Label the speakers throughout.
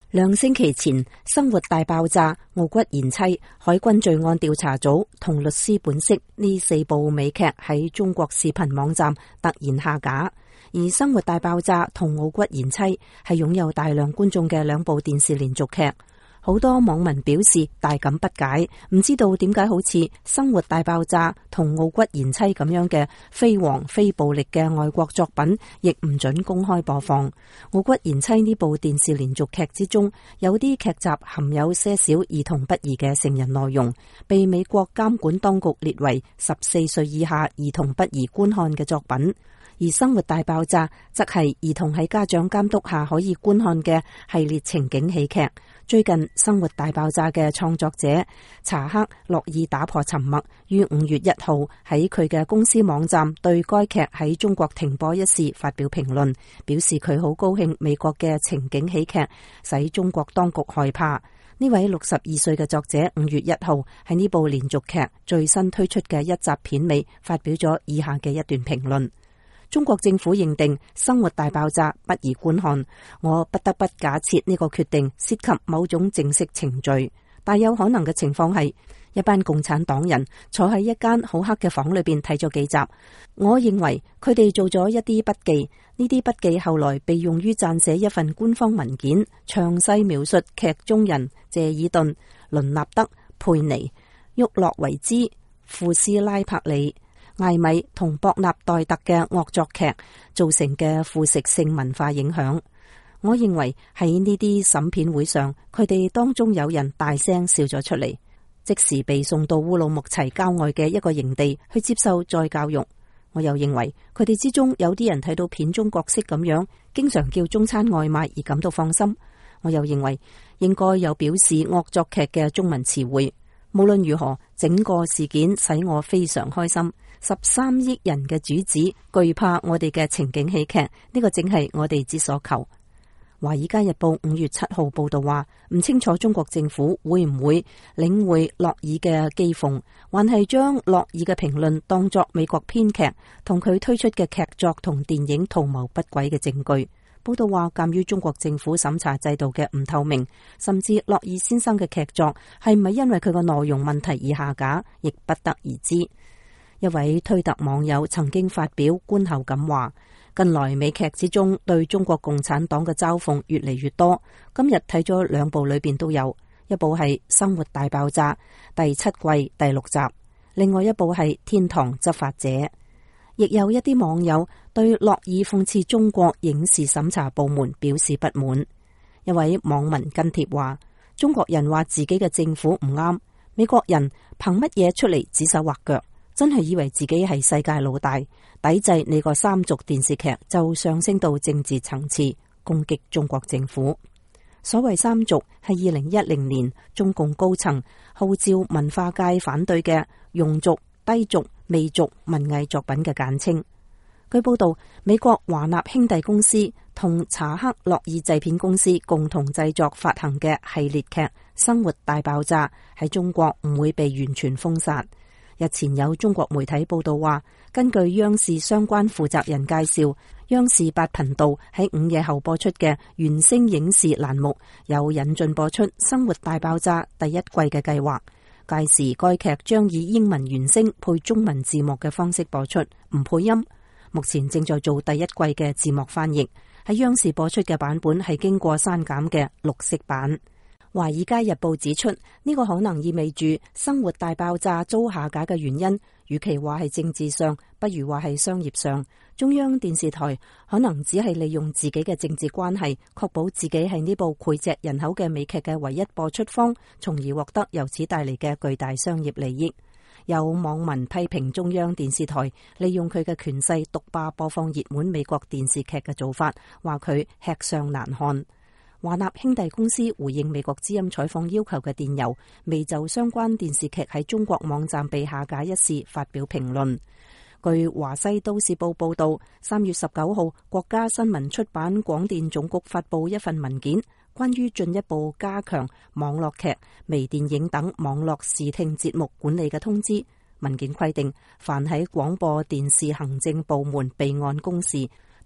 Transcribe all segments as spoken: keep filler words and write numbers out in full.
Speaker 1: 兩星期前，生活大爆炸、傲骨賢妻、海軍罪案調查組同律師本色呢四部美劇喺中國視頻網站突然下架。而生活大爆炸同傲骨賢妻係擁有大量觀眾嘅兩部電視連續劇。好多網民表示大感不解，唔知道點解好似生活大爆炸同傲骨賢妻咁樣嘅非黃非暴力嘅外國作品，亦唔准公開播放。傲骨賢妻呢部電視連續劇之中，有啲劇集含有些少兒童不宜嘅成人內容，被美國監管當局列為十四歲以下兒童不宜觀看嘅作品。而生活大爆炸則係兒童喺家長監督下可以觀看嘅系列情景喜劇。最近生活大爆炸嘅創作者查克洛爾打破沉默，於五月一號喺佢嘅公司網站對該劇喺中國停播一事發表評論，表示佢好高興美國嘅情景喜劇使中國當局害怕。呢位六十二歲嘅作者五月一號喺呢部連續劇最新推出嘅一集片尾發表咗以下嘅一段評論。中國政府認定生活大爆炸不宜觀看，我不得不假設呢個決定涉及某種正式程序。大有可能嘅情況係一班共產黨人坐喺一間好黑嘅房裏邊睇咗幾集。我認為佢哋做咗一啲筆記，呢啲筆記後來被用於撰寫一份官方文件，詳細描述劇中人謝爾頓、倫納德、佩尼、沃洛維茲、庫斯拉柏里、艾米同博納代特嘅惡作劇造成嘅腐蝕性文化影響。我認為喺呢啲審片會上，佢哋當中有人大聲笑咗出嚟，即時被送到烏魯木齊郊外嘅一個營地去接受再教育。我又認為佢哋之中有啲人睇到片中角色咁樣經常叫中餐外賣而感到放心。我又認為應該有表示惡作劇嘅中文詞彙。無論如何，整個事件使我非常開心。十三億人嘅主子懼怕我哋嘅情景喜劇，呢個正係我哋之所求。華爾街日報五月七號報道話，唔清楚中國政府會唔會領會洛爾嘅譏諷，還係將洛爾嘅評論當作美國編劇同佢推出嘅劇作同電影圖謀不軌嘅證據。報道話，鑒於中國政府審查制度嘅唔透明，甚至洛爾先生嘅劇作係咪因為佢個內容問題而下架，亦不得而知。一位推特網友曾經發表觀後感話，近來美劇之中對中國共產黨嘅嘲諷越嚟越多。今日睇咗兩部裏邊都有，一部係《生活大爆炸》第七季第六集，另外一部係《天堂執法者》。亦有一啲網友對洛爾諷刺中國影視審查部門表示不滿。一位網民跟帖話，中國人話自己嘅政府唔啱，美國人憑乜嘢出嚟指手畫腳？真係以為自己係世界老大，抵制你個三族電視劇就上升到政治層次，攻擊中國政府。所謂三族係二零一零年中共高層號召文化界反對嘅庸族、低族、媚族文藝作品嘅簡稱。據報道，美國華納兄弟公司同查克洛爾製片公司共同製作發行嘅系列劇《生活大爆炸》喺中國唔會被完全封殺。日前有中國媒體報道話，根據央視相關負責人介紹，央視八頻道喺午夜後播出嘅原聲影視欄目有引進播出《生活大爆炸》第一季嘅計劃。屆時該劇將以英文原聲配中文字幕嘅方式播出，唔配音。目前正在做第一季嘅字幕翻譯，喺央視播出嘅版本係經過刪減嘅綠色版。華爾街日報指出，呢個可能意味住生活大爆炸遭下架嘅原因，與其話係政治上，不如話係商業上。中央電視台可能只係利用自己嘅政治關係，確保自己係呢部膾炙人口嘅美劇嘅唯一播出方，從而獲得由此帶嚟嘅巨大商業利益。有網民批評中央電視台利用佢嘅權勢獨霸播放熱門美國電視劇嘅做法，話佢吃相難看。華納兄弟公司回應美國之音採訪要求嘅電郵，未就相關電視劇喺中國網站被下架一事發表評論。據華西都市報報道，三月十九號，國家新聞出版廣電總局發布一份文件，關於進一步加強網絡劇、微電影等網絡視聽節目管理嘅通知。文件規定，凡喺廣播電視行政部門備案公示，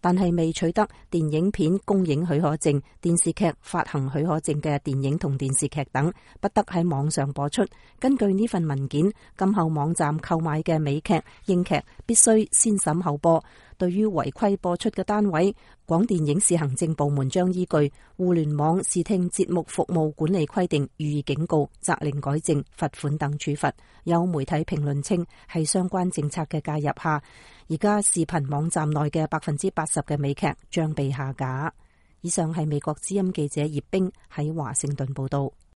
Speaker 1: 但係未取得電影片公映許可證、電視劇發行許可證嘅電影同電視劇等，不得喺網上播出。根據呢份文件，今後網站購買嘅美劇、英劇必須先審後播。對於違規播出嘅單位，廣電影視行政部門將依據《互聯網視聽節目服務管理規定》予以警告、責令改正、罰款等處罰。有媒體評論稱，喺相關政策嘅介入下，而家視頻網站內嘅百分之八十嘅美劇將被下架。以上係美國之音記者葉冰喺華盛頓報道。